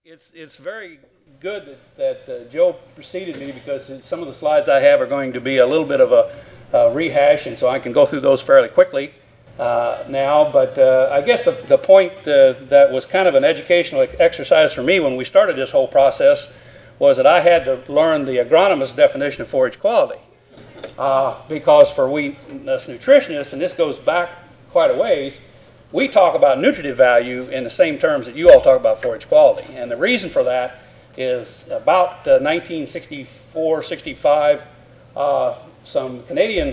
It's very good that Joe preceded me because some of the slides I have are going to be a little bit of a rehash, and so I can go through those fairly quickly now. But I guess the point that was kind of an educational exercise for me when we started this whole process was that I had to learn the agronomist's definition of forage quality. Because for us nutritionists, and this goes back quite a ways, we talk about nutritive value in the same terms that you all talk about forage quality. And the reason for that is about 1964, 65, some Canadian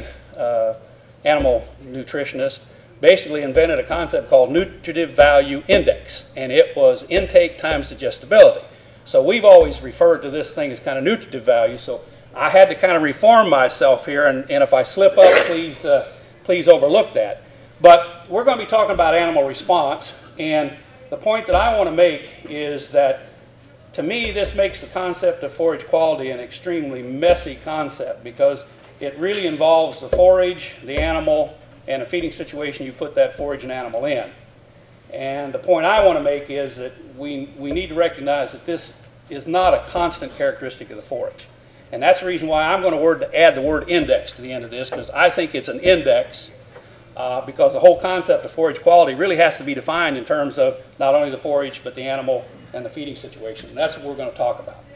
animal nutritionists basically invented a concept called nutritive value index, and it was intake times digestibility. So we've always referred to this thing as kind of nutritive value. So I had to kind of reform myself here, and if I slip up, please overlook that. But we're going to be talking about animal response, and the point that I want to make is that to me this makes the concept of forage quality an extremely messy concept because it really involves the forage, the animal, and a feeding situation you put that forage and animal in. And the point I want to make is that we need to recognize that this is not a constant characteristic of the forage. And that's the reason why I'm going to add the word index to the end of this, because I think it's an index because the whole concept of forage quality really has to be defined in terms of not only the forage but the animal and the feeding situation. And that's what we're going to talk about.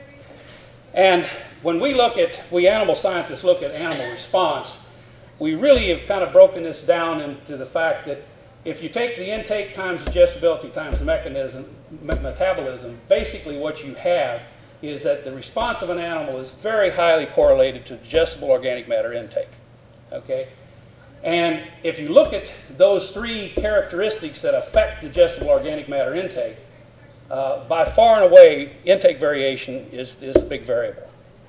And when we animal scientists look at animal response, we really have kind of broken this down into the fact that if you take the intake times digestibility times the metabolism, basically what you have is that the response of an animal is very highly correlated to digestible organic matter intake. Okay? And if you look at those three characteristics that affect digestible organic matter intake, by far and away, intake variation is a big variable.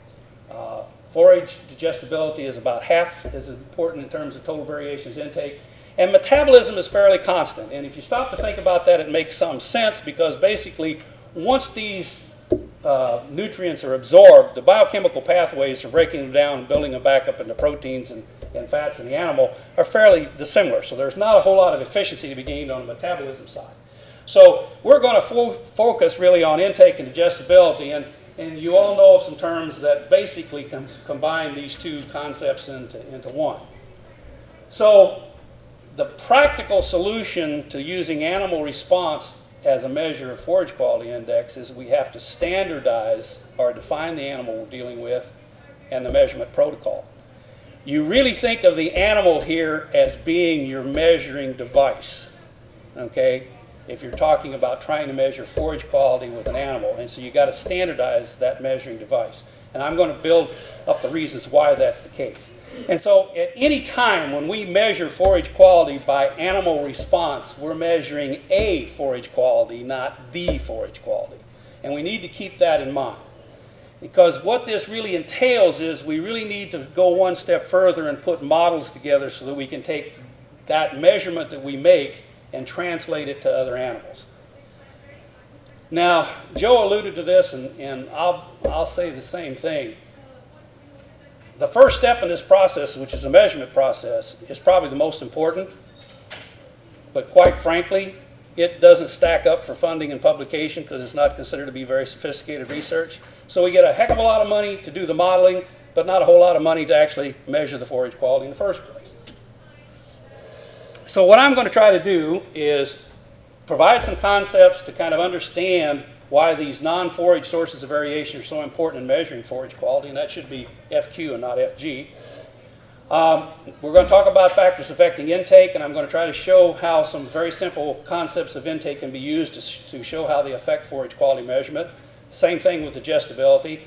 Forage digestibility is about half as important in terms of total variation as intake. And metabolism is fairly constant. And if you stop to think about that, it makes some sense because basically once these nutrients are absorbed, the biochemical pathways for breaking them down and building them back up into proteins and fats in the animal are fairly dissimilar. So there's not a whole lot of efficiency to be gained on the metabolism side. So we're going to focus really on intake and digestibility. And you all know of some terms that basically combine these two concepts into one. So the practical solution to using animal response as a measure of forage quality index is we have to standardize or define the animal we're dealing with and the measurement protocol. You really think of the animal here as being your measuring device, okay, if you're talking about trying to measure forage quality with an animal. And so you've got to standardize that measuring device. And I'm going to build up the reasons why that's the case. And so at any time when we measure forage quality by animal response, we're measuring a forage quality, not the forage quality. And we need to keep that in mind. Because what this really entails is we really need to go one step further and put models together so that we can take that measurement that we make and translate it to other animals. Now, Joe alluded to this, and I'll say the same thing. The first step in this process, which is a measurement process, is probably the most important. But quite frankly, it doesn't stack up for funding and publication because it's not considered to be very sophisticated research. So we get a heck of a lot of money to do the modeling, but not a whole lot of money to actually measure the forage quality in the first place. So what I'm going to try to do is provide some concepts to kind of understand why these non-forage sources of variation are so important in measuring forage quality, and that should be FQ and not FG. We're going to talk about factors affecting intake, and I'm going to try to show how some very simple concepts of intake can be used to show how they affect forage quality measurement. Same thing with digestibility.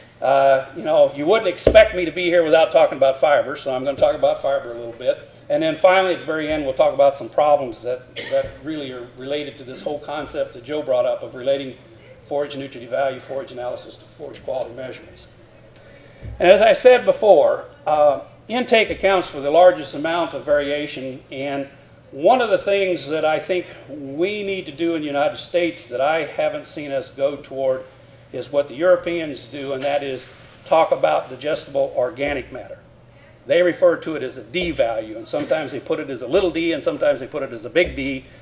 You wouldn't expect me to be here without talking about fiber, so I'm going to talk about fiber a little bit. And then finally, at the very end, we'll talk about some problems that really are related to this whole concept that Joe brought up of relating forage nutritive value, forage analysis to forage quality measurements. And as I said before, intake accounts for the largest amount of variation, and one of the things that I think we need to do in the United States that I haven't seen us go toward is what the Europeans do, and that is talk about digestible organic matter. They refer to it as a D value, and sometimes they put it as a little d, and sometimes they put it as a big D.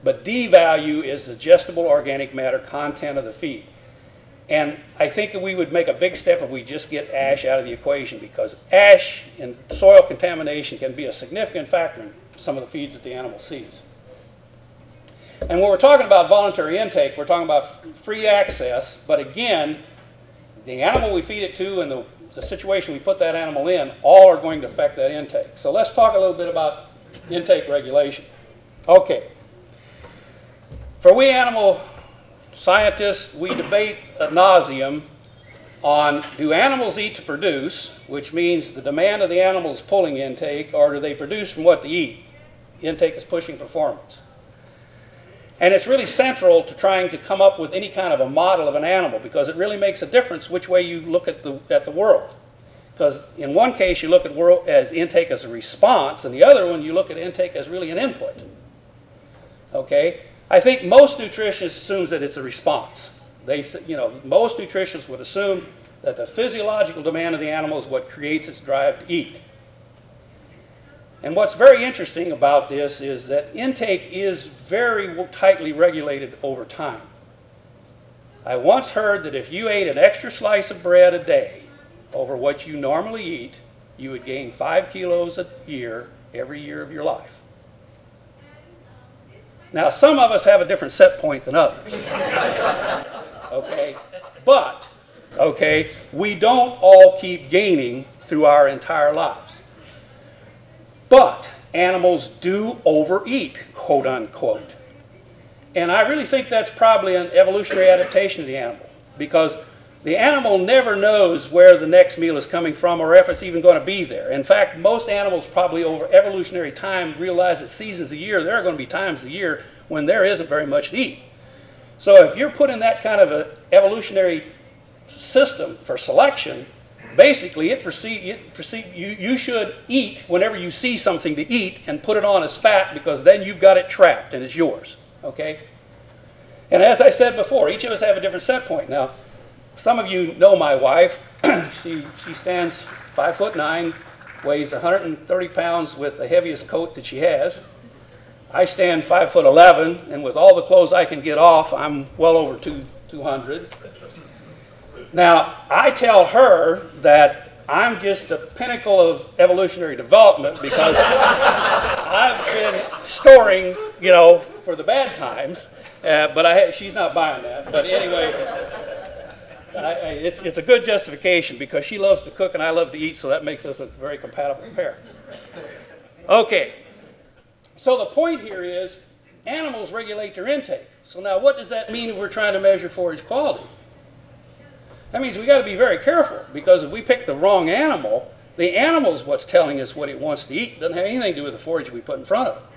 But D value is the digestible organic matter content of the feed. And I think that we would make a big step if we just get ash out of the equation, because ash and soil contamination can be a significant factor in some of the feeds that the animal sees. And when we're talking about voluntary intake, we're talking about free access, but again, the animal we feed it to and the situation we put that animal in, all are going to affect that intake. So let's talk a little bit about intake regulation. Okay. For we animal scientists, we debate ad nauseum on, do animals eat to produce, which means the demand of the animal is pulling intake, or do they produce from what they eat? Intake is pushing performance. And it's really central to trying to come up with any kind of a model of an animal, because it really makes a difference which way you look at the world. Because in one case you look at world as intake as a response, and the other one you look at intake as really an input. Okay? I think most nutritionists assume that it's a response. Most nutritionists would assume that the physiological demand of the animal is what creates its drive to eat. And what's very interesting about this is that intake is very tightly regulated over time. I once heard that if you ate an extra slice of bread a day over what you normally eat, you would gain 5 kilos a year every year of your life. Now, some of us have a different set point than others. Okay? But, okay, we don't all keep gaining through our entire lives. But animals do overeat, quote unquote. And I really think that's probably an evolutionary adaptation of the animal, because the animal never knows where the next meal is coming from or if it's even going to be there. In fact, most animals probably over evolutionary time realize that seasons of the year, there are going to be times of the year when there isn't very much to eat. So if you're put in that kind of an evolutionary system for selection, basically you should eat whenever you see something to eat and put it on as fat, because then you've got it trapped and it's yours. Okay? And as I said before, each of us have a different set point. Now, some of you know my wife. She stands 5'9", weighs 130 pounds with the heaviest coat that she has. I stand 5'11", and with all the clothes I can get off, I'm well over 200. Now, I tell her that I'm just the pinnacle of evolutionary development, because I've been storing, for the bad times, but she's not buying that. But anyway, it's a good justification, because she loves to cook and I love to eat, so that makes us a very compatible pair. Okay, so the point here is animals regulate their intake. So now what does that mean if we're trying to measure forage quality? That means we've got to be very careful, because if we pick the wrong animal, the animal's what's telling us what it wants to eat. It doesn't have anything to do with the forage we put in front of it.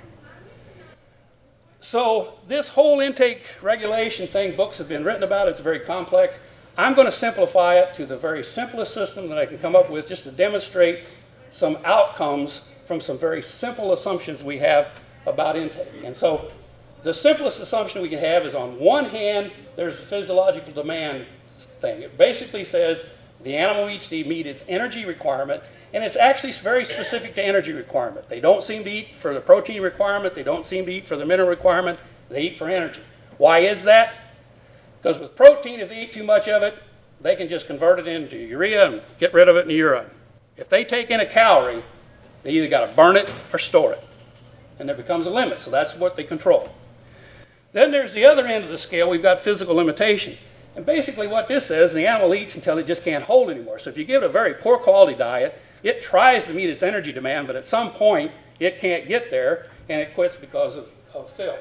So this whole intake regulation thing, books have been written about. It's very complex. I'm going to simplify it to the very simplest system that I can come up with, just to demonstrate some outcomes from some very simple assumptions we have about intake. And so the simplest assumption we can have is, on one hand, there's the physiological demand thing. It basically says the animal eats to meet its energy requirement, and it's actually very specific to energy requirement. They don't seem to eat for the protein requirement. They don't seem to eat for the mineral requirement. They eat for energy. Why is that? Because with protein, if they eat too much of it, they can just convert it into urea and get rid of it in the urine. If they take in a calorie, they either got to burn it or store it. And there becomes a limit, so that's what they control. Then there's the other end of the scale. We've got physical limitation. And basically what this says, the animal eats until it just can't hold anymore. So if you give it a very poor quality diet, it tries to meet its energy demand, but at some point it can't get there, and it quits because of filth.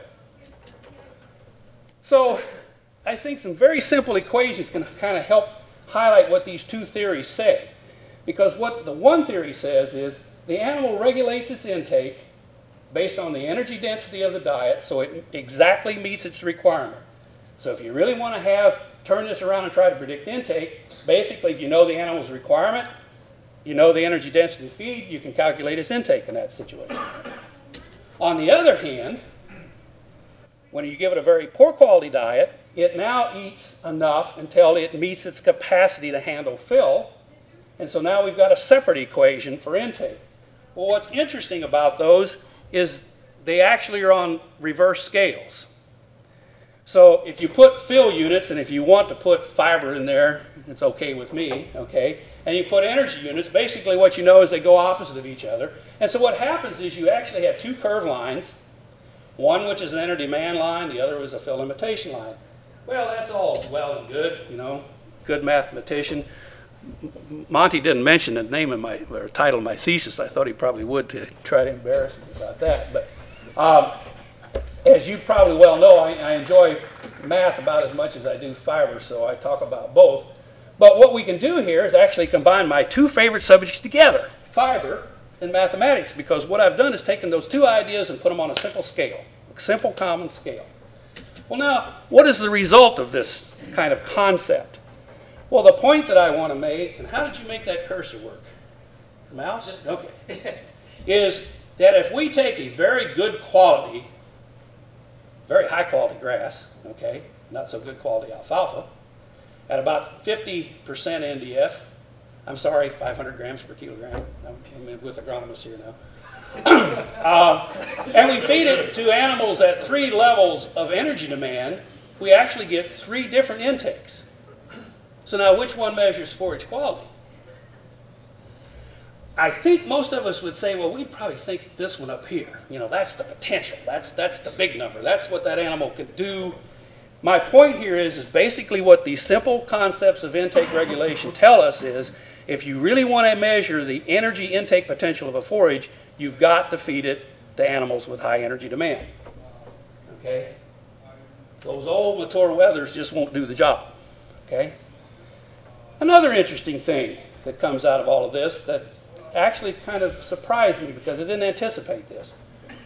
So I think some very simple equations can kind of help highlight what these two theories say. Because what the one theory says is the animal regulates its intake based on the energy density of the diet, so it exactly meets its requirement. So if you really want to turn this around and try to predict intake, basically if you know the animal's requirement, you know the energy density of the feed, you can calculate its intake in that situation. On the other hand, when you give it a very poor quality diet, it now eats enough until it meets its capacity to handle fill, and so now we've got a separate equation for intake. Well, what's interesting about those is they actually are on reverse scales. So if you put fill units, and if you want to put fiber in there, it's okay with me, okay? And you put energy units, basically what you know is they go opposite of each other. And so what happens is you actually have two curved lines, one which is an energy demand line, the other is a fill limitation line. Well, that's all well and good, you know, good mathematician. Monty didn't mention the name of my, or title of my thesis. I thought he probably would to try to embarrass me about that. But as you probably well know, I enjoy math about as much as I do fiber, so I talk about both. But what we can do here is actually combine my two favorite subjects together, fiber and mathematics, because what I've done is taken those two ideas and put them on a simple scale, a simple common scale. Well, now, what is the result of this kind of concept? Well, the point that I want to make, and how did you make that cursor work? Mouse? Okay. Is that if we take a very good quality, very high quality grass, okay, not so good quality alfalfa, at about 50% NDF, I'm sorry, 500 grams per kilogram, I'm with agronomists here now, and we feed it to animals at 3 levels of energy demand, we actually get 3 different intakes. So now which one measures forage quality? I think most of us would say, well, we'd probably think this one up here. You know, that's the potential. That's the big number. That's what that animal could do. My point here is basically what these simple concepts of intake regulation tell us is if you really want to measure the energy intake potential of a forage, you've got to feed it to animals with high energy demand. Okay? Those old mature wethers just won't do the job. Okay? Another interesting thing that comes out of all of this that actually kind of surprised me because I didn't anticipate this.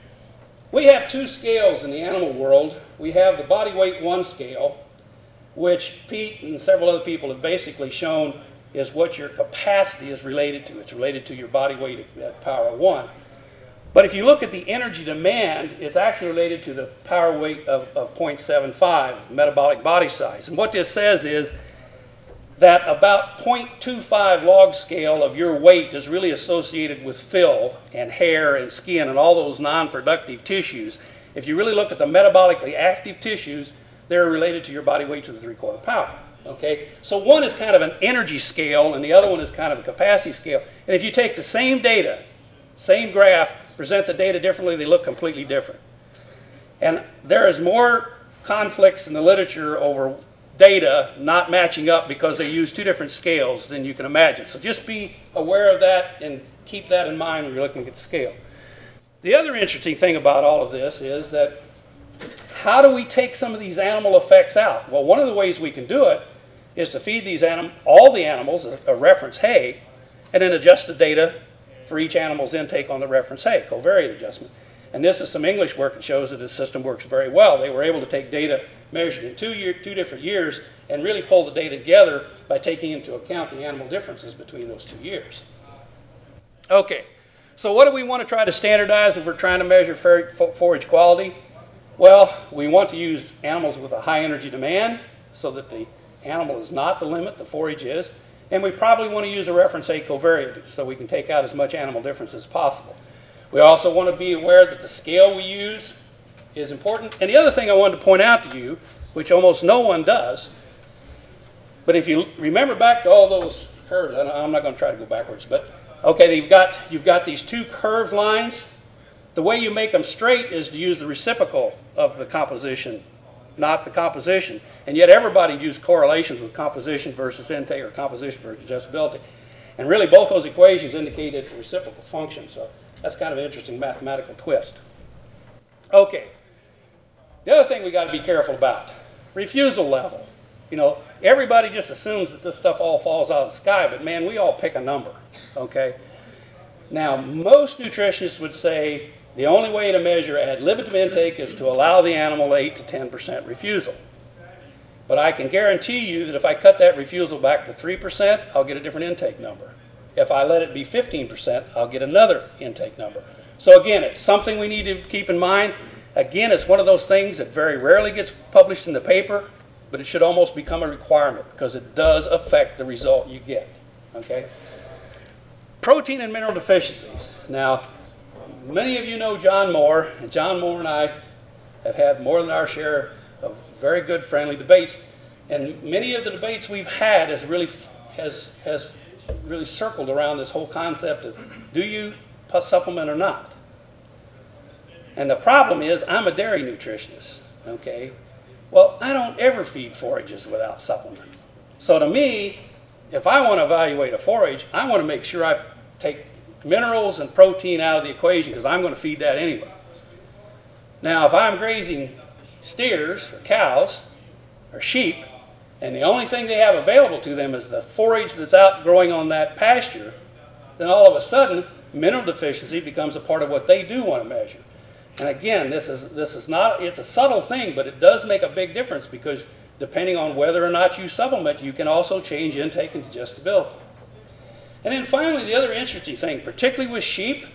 We have 2 scales in the animal world. We have the body weight 1 scale, which Pete and several other people have basically shown is what your capacity is related to. It's related to your body weight at power 1. But if you look at the energy demand, it's actually related to the power weight of 0.75, metabolic body size. And what this says is that about 0.25 log scale of your weight is really associated with fill and hair and skin and all those non-productive tissues. If you really look at the metabolically active tissues, they're related to your body weight to the 3/4 power. Okay? So one is kind of an energy scale and the other one is kind of a capacity scale. And if you take the same data, same graph, present the data differently, they look completely different. And there is more conflicts in the literature over data not matching up because they use 2 different scales than you can imagine. So just be aware of that and keep that in mind when you're looking at the scale. The other interesting thing about all of this is that how do we take some of these animal effects out? Well, one of the ways we can do it is to feed these all the animals a reference hay and then adjust the data for each animal's intake on the reference hay, covariate adjustment. And this is some English work that shows that the system works very well. They were able to take data measured in 2 different years and really pull the data together by taking into account the animal differences between those 2 years. Okay, so what do we want to try to standardize if we're trying to measure forage quality? Well, we want to use animals with a high energy demand so that the animal is not the limit, the forage is. And we probably want to use a reference hay covariate so we can take out as much animal difference as possible. We also want to be aware that the scale we use is important. And the other thing I wanted to point out to you, which almost no one does, but if you remember back to all those curves, I'm not going to try to go backwards, but okay, you've got these 2 curved lines. The way you make them straight is to use the reciprocal of the composition, not the composition. And yet everybody uses correlations with composition versus intake or composition versus adjustability. And really both those equations indicate it's a reciprocal function. So that's kind of an interesting mathematical twist. Okay. The other thing we got to be careful about, refusal level. You know, everybody just assumes that this stuff all falls out of the sky, but man, we all pick a number, okay? Now, most nutritionists would say the only way to measure ad libitum intake is to allow the animal 8 to 10% refusal. But I can guarantee you that if I cut that refusal back to 3%, I'll get a different intake number. If I let it be 15%, I'll get another intake number. So again, it's something we need to keep in mind. Again, it's one of those things that very rarely gets published in the paper, but it should almost become a requirement because it does affect the result you get. Okay? Protein and mineral deficiencies. Now, Many of you know John Moore, and John Moore and I have had more than our share of very good, friendly debates. And many of the debates we've had has really circled around this whole concept of, do you supplement or not? And the problem is, I'm a dairy nutritionist, okay? Well, I don't ever feed forages without supplement. So to me, if I want to evaluate a forage, I want to make sure I take minerals and protein out of the equation because I'm going to feed that anyway. Now, if I'm grazing steers or cows or sheep, and the only thing they have available to them is the forage that's out growing on that pasture, then all of a sudden, mineral deficiency becomes a part of what they do want to measure. And again, this is not, it's a subtle thing, but it does make a big difference because depending on whether or not you supplement, you can also change intake and digestibility. And then finally, the other interesting thing, particularly with sheep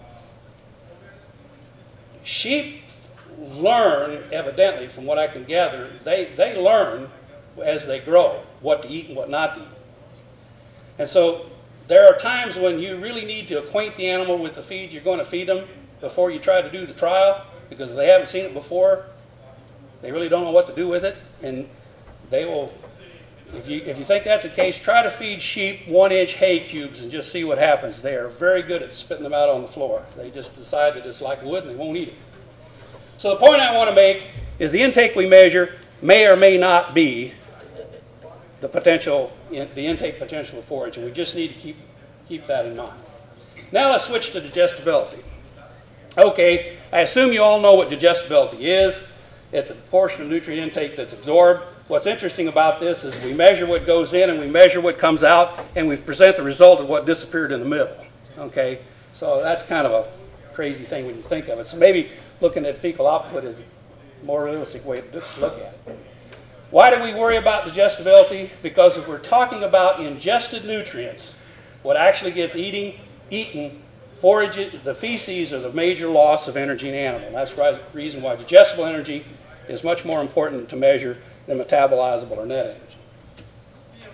learn, evidently, from what I can gather, they learn as they grow what to eat and what not to eat. And so there are times when you really need to acquaint the animal with the feed you're going to feed them before you try to do the trial, because if they haven't seen it before, they really don't know what to do with it, and they will, if you think that's the case, try to feed sheep 1-inch hay cubes and just see what happens. They are very good at spitting them out on the floor. They just decide that it's like wood and they won't eat it. So the point I want to make is the intake we measure may or may not be the intake potential of forage, and we just need to keep that in mind. Now let's switch to digestibility. Okay, I assume you all know what digestibility is. It's a portion of nutrient intake that's absorbed. What's interesting about this is we measure what goes in and we measure what comes out, and we present the result of what disappeared in the middle. Okay, so that's kind of a crazy thing when you think of it. So maybe looking at fecal output is a more realistic way to look at it. Why do we worry about digestibility? Because if we're talking about ingested nutrients, what actually gets eaten, forage, the feces are the major loss of energy in animal. That's the reason why digestible energy is much more important to measure than metabolizable or net energy.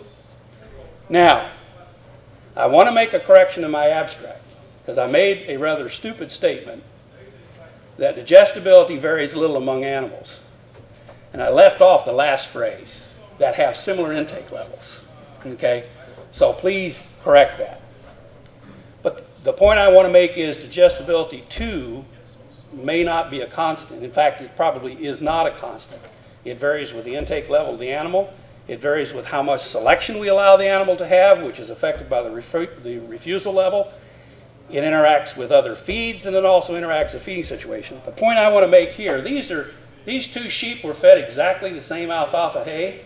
Now, I want to make a correction in my abstract because I made a rather stupid statement that digestibility varies little among animals. And I left off the last phrase, that have similar intake levels. Okay? So please correct that. But the point I want to make is digestibility too may not be a constant. In fact, it probably is not a constant. It varies with the intake level of the animal. It varies with how much selection we allow the animal to have, which is affected by the refusal level. It interacts with other feeds, and it also interacts with feeding situation. The point I want to make here, these two sheep were fed exactly the same alfalfa hay.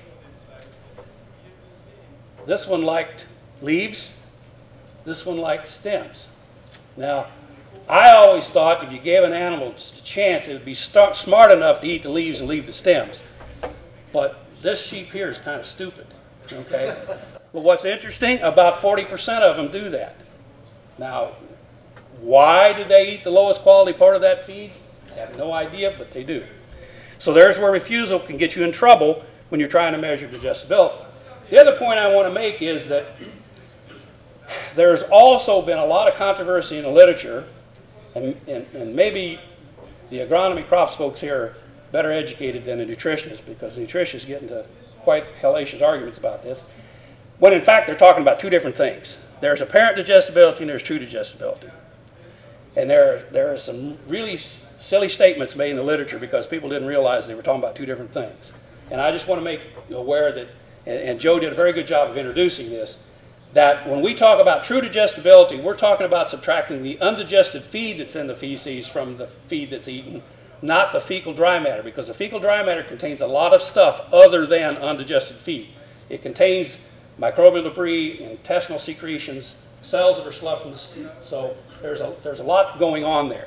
This one liked leaves. This one liked stems. Now, I always thought if you gave an animal just a chance, it would be smart enough to eat the leaves and leave the stems. But this sheep here is kind of stupid. Okay? But what's interesting, about 40% of them do that. Now, why do they eat the lowest quality part of that feed? I have no idea, but they do. So there's where refusal can get you in trouble when you're trying to measure digestibility. The other point I want to make is that there's also been a lot of controversy in the literature, and maybe the agronomy crops folks here are better educated than the nutritionists, because the nutritionists get into quite hellacious arguments about this, when in fact they're talking about two different things. There's apparent digestibility and there's true digestibility. And there are some really silly statements made in the literature because people didn't realize they were talking about two different things. And I just want to make you aware that, and Joe did a very good job of introducing this, that when we talk about true digestibility, we're talking about subtracting the undigested feed that's in the feces from the feed that's eaten, not the fecal dry matter, because the fecal dry matter contains a lot of stuff other than undigested feed. It contains microbial debris, intestinal secretions, cells that are sloughed from the seed. So there's a lot going on there.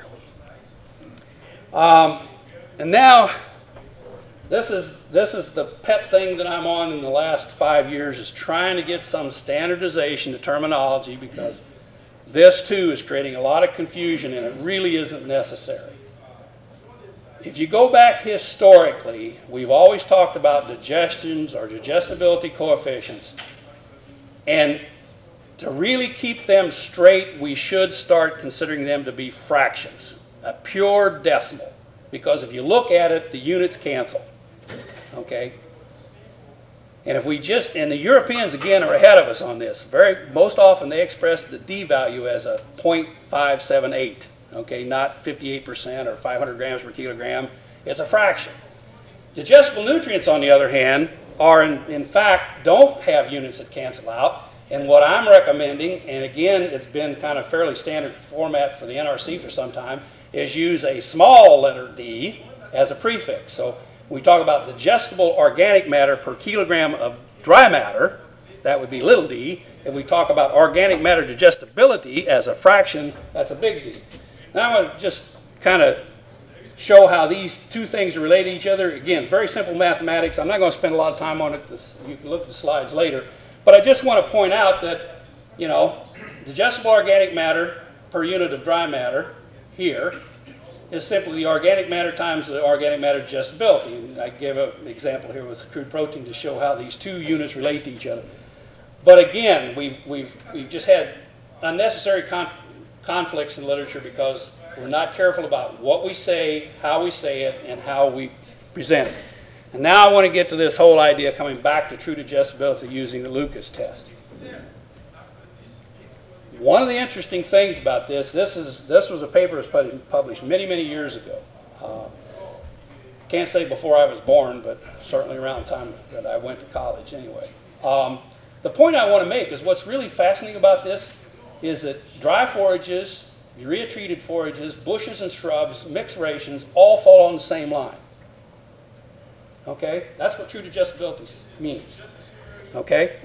And now, this is the pet thing that I'm on in the last 5 years, is trying to get some standardization to terminology, because this too is creating a lot of confusion and it really isn't necessary. If you go back historically, we've always talked about digestions or digestibility coefficients. And To really keep them straight, we should start considering them to be fractions, a pure decimal. Because if you look at it, the units cancel. Okay? And if we just, and the Europeans again are ahead of us on this. Most often they express the D value as a 0.578. Okay, not 58% or 500 grams per kilogram. It's a fraction. Digestible nutrients, on the other hand, are in fact don't have units that cancel out. And what I'm recommending, and again, it's been kind of fairly standard format for the NRC for some time, is use a small letter D as a prefix. So we talk about digestible organic matter per kilogram of dry matter, that would be little d. If we talk about organic matter digestibility as a fraction, that's a big D. Now I want to just kind of show how these two things relate to each other. Again, very simple mathematics. I'm not going to spend a lot of time on it. You can look at the slides later. But I just want to point out that, you know, digestible organic matter per unit of dry matter here is simply the organic matter times the organic matter digestibility. And I gave an example here with crude protein to show how these two units relate to each other. But again, we've just had unnecessary conflicts in literature because we're not careful about what we say, how we say it, and how we present it. And now I want to get to this whole idea coming back to true digestibility using the Lucas test. One of the interesting things about this was a paper that was published many, many years ago. Can't say before I was born, but certainly around the time that I went to college anyway. The point I want to make is what's really fascinating about this is that dry forages, urea-treated forages, bushes and shrubs, mixed rations, all fall on the same line. Okay? That's what true digestibility means. Okay?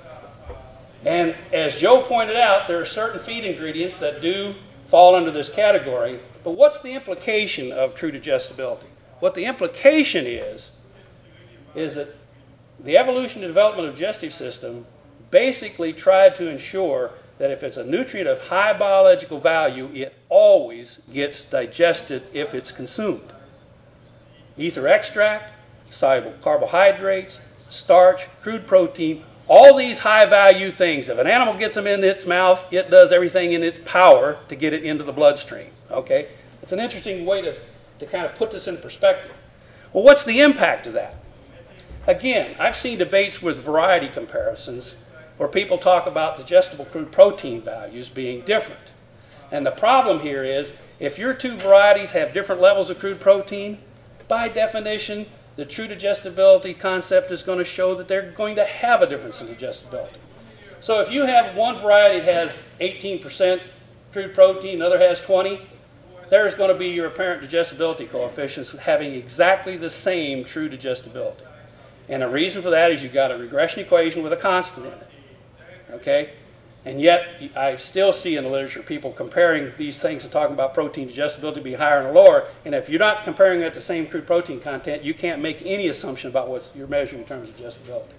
And as Joe pointed out, there are certain feed ingredients that do fall under this category. But what's the implication of true digestibility? What the implication is that the evolution and development of the digestive system basically tried to ensure that if it's a nutrient of high biological value, it always gets digested if it's consumed. Ether extract, soluble carbohydrates, starch, crude protein, all these high-value things. If an animal gets them in its mouth, it does everything in its power to get it into the bloodstream. Okay? It's an interesting way to kind of put this in perspective. Well, what's the impact of that? Again, I've seen debates with variety comparisons where people talk about digestible crude protein values being different. And the problem here is if your two varieties have different levels of crude protein, by definition, the true digestibility concept is going to show that they're going to have a difference in digestibility. So if you have one variety that has 18% crude protein, another has 20, there's going to be your apparent digestibility coefficients having exactly the same true digestibility. And the reason for that is you've got a regression equation with a constant in it. Okay? And yet, I still see in the literature people comparing these things and talking about protein digestibility being higher and lower. And if you're not comparing it to the same crude protein content, you can't make any assumption about what you're measuring in terms of digestibility.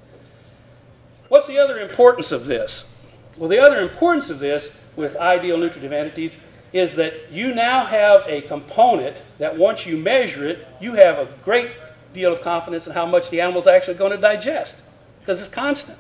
What's the other importance of this? Well, the other importance of this with ideal nutritive entities is that you now have a component that once you measure it, you have a great deal of confidence in how much the animal is actually going to digest because it's constant.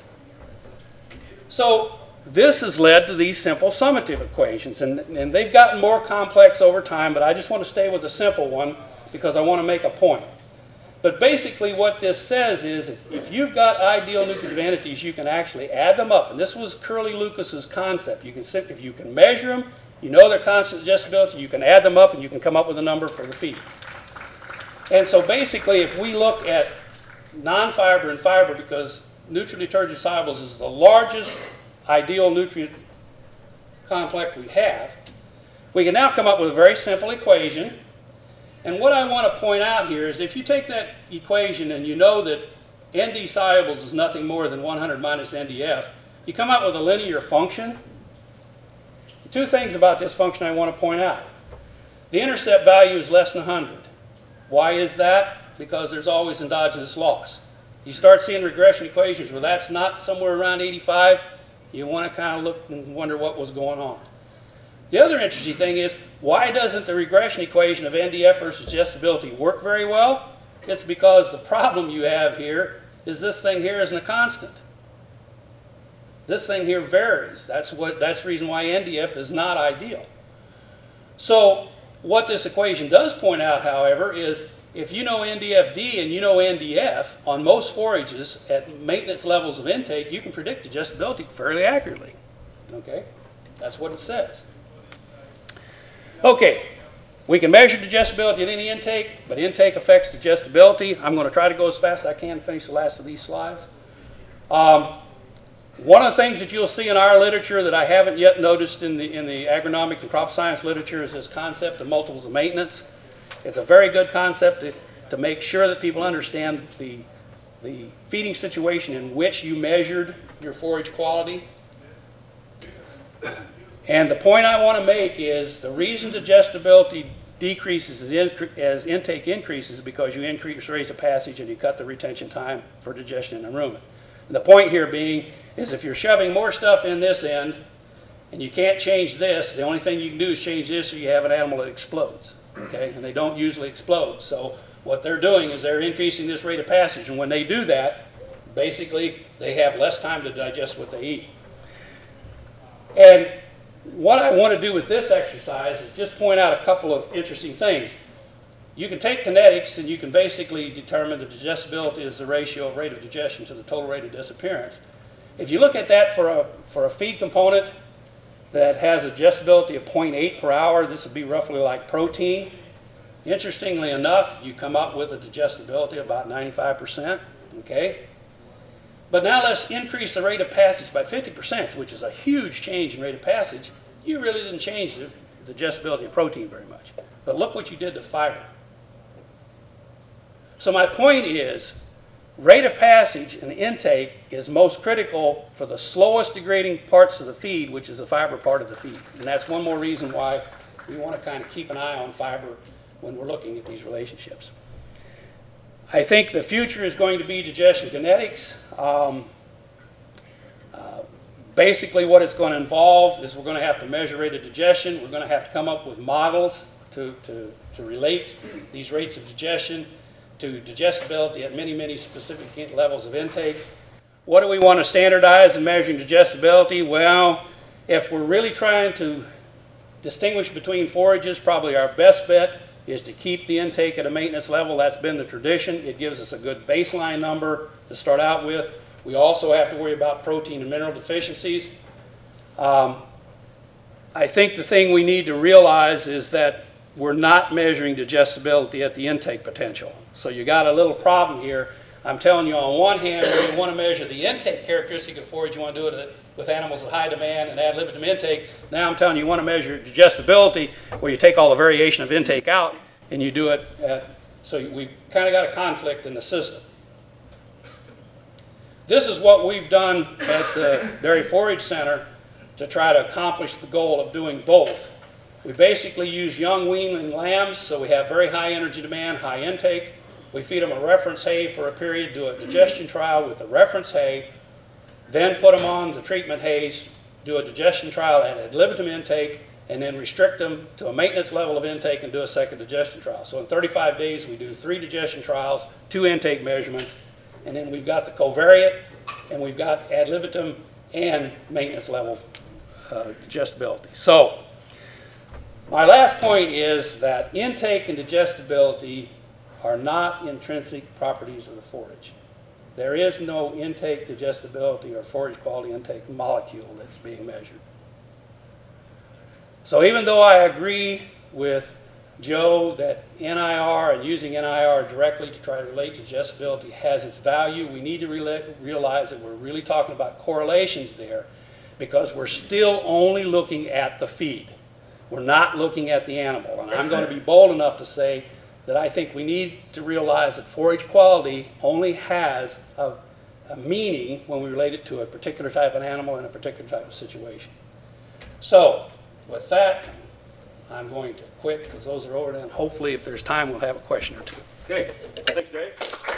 So this has led to these simple summative equations, and they've gotten more complex over time, but I just want to stay with a simple one because I want to make a point. But basically what this says is if you've got ideal nutritive entities, you can actually add them up. And this was Curley Lucas's concept. You can if you can measure them, you know their constant digestibility, you can add them up and you can come up with a number for the feed. And so basically if we look at non-fiber and fiber, because nutrient-detergent solubles is the largest ideal nutrient complex we have, we can now come up with a very simple equation. And what I want to point out here is if you take that equation and you know that ND solubles is nothing more than 100 minus NDF, you come up with a linear function. Two things about this function I want to point out. The intercept value is less than 100. Why is that? Because there's always endogenous loss. You start seeing regression equations where that's not somewhere around 85, you want to kind of look and wonder what was going on. The other interesting thing is, why doesn't the regression equation of NDF versus digestibility work very well? It's because the problem you have here is this thing here isn't a constant. This thing here varies. That's the reason why NDF is not ideal. So what this equation does point out, however, is if you know NDFD and you know NDF on most forages at maintenance levels of intake, you can predict digestibility fairly accurately. Okay, that's what it says. Okay, we can measure digestibility at any intake, but intake affects digestibility. I'm going to try to go as fast as I can to finish the last of these slides. One of the things that you'll see in our literature that I haven't yet noticed in the agronomic and crop science literature is this concept of multiples of maintenance. It's a very good concept to make sure that people understand the feeding situation in which you measured your forage quality. And the point I want to make is the reason digestibility decreases as intake increases is because you increase rates of passage and you cut the retention time for digestion and enrollment. And the point here being is if you're shoving more stuff in this end and you can't change this, the only thing you can do is change this or you have an animal that explodes. Okay? And they don't usually explode. So what they're doing is they're increasing this rate of passage. And when they do that, basically they have less time to digest what they eat. And what I want to do with this exercise is just point out a couple of interesting things. You can take kinetics and you can basically determine the digestibility is the ratio of rate of digestion to the total rate of disappearance. If you look at that for a feed component that has a digestibility of 0.8 per hour, this would be roughly like protein. Interestingly enough, you come up with a digestibility of about 95%. Okay? But now let's increase the rate of passage by 50%, which is a huge change in rate of passage. You really didn't change the digestibility of protein very much. But look what you did to fiber. So my point is, rate of passage and intake is most critical for the slowest degrading parts of the feed, which is the fiber part of the feed. And that's one more reason why we want to kind of keep an eye on fiber when we're looking at these relationships. I think the future is going to be digestion kinetics. Basically what it's going to involve is we're going to have to measure rate of digestion. We're going to have to come up with models to relate these rates of digestion to digestibility at many, many specific levels of intake. What do we want to standardize in measuring digestibility? Well, if we're really trying to distinguish between forages, probably our best bet is to keep the intake at a maintenance level. That's been the tradition. It gives us a good baseline number to start out with. We also have to worry about protein and mineral deficiencies. I think the thing we need to realize is that we're not measuring digestibility at the intake potential. So you got a little problem here. I'm telling you on one hand, where you want to measure the intake characteristic of forage, you want to do it with animals at high demand and ad libitum intake. Now I'm telling you, you want to measure digestibility where you take all the variation of intake out and you do it so we've kind of got a conflict in the system. This is what we've done at the Dairy Forage Center to try to accomplish the goal of doing both. We basically use young weanling lambs, so we have very high energy demand, high intake. We feed them a reference hay for a period, do a digestion trial with the reference hay, then put them on the treatment hays, do a digestion trial at ad libitum intake, and then restrict them to a maintenance level of intake and do a second digestion trial. So in 35 days, we do 3 digestion trials, 2 intake measurements, and then we've got the covariate, and we've got ad libitum and maintenance level digestibility. So my last point is that intake and digestibility are not intrinsic properties of the forage. There is no intake digestibility or forage quality intake molecule that's being measured. So even though I agree with Joe that NIR and using NIR directly to try to relate digestibility has its value, we need to realize that we're really talking about correlations there because we're still only looking at the feed. We're not looking at the animal. And I'm going to be bold enough to say that I think we need to realize that forage quality only has a meaning when we relate it to a particular type of animal in a particular type of situation. So with that, I'm going to quit because those are over, and hopefully if there's time we'll have a question or two. Okay, thanks, Dave.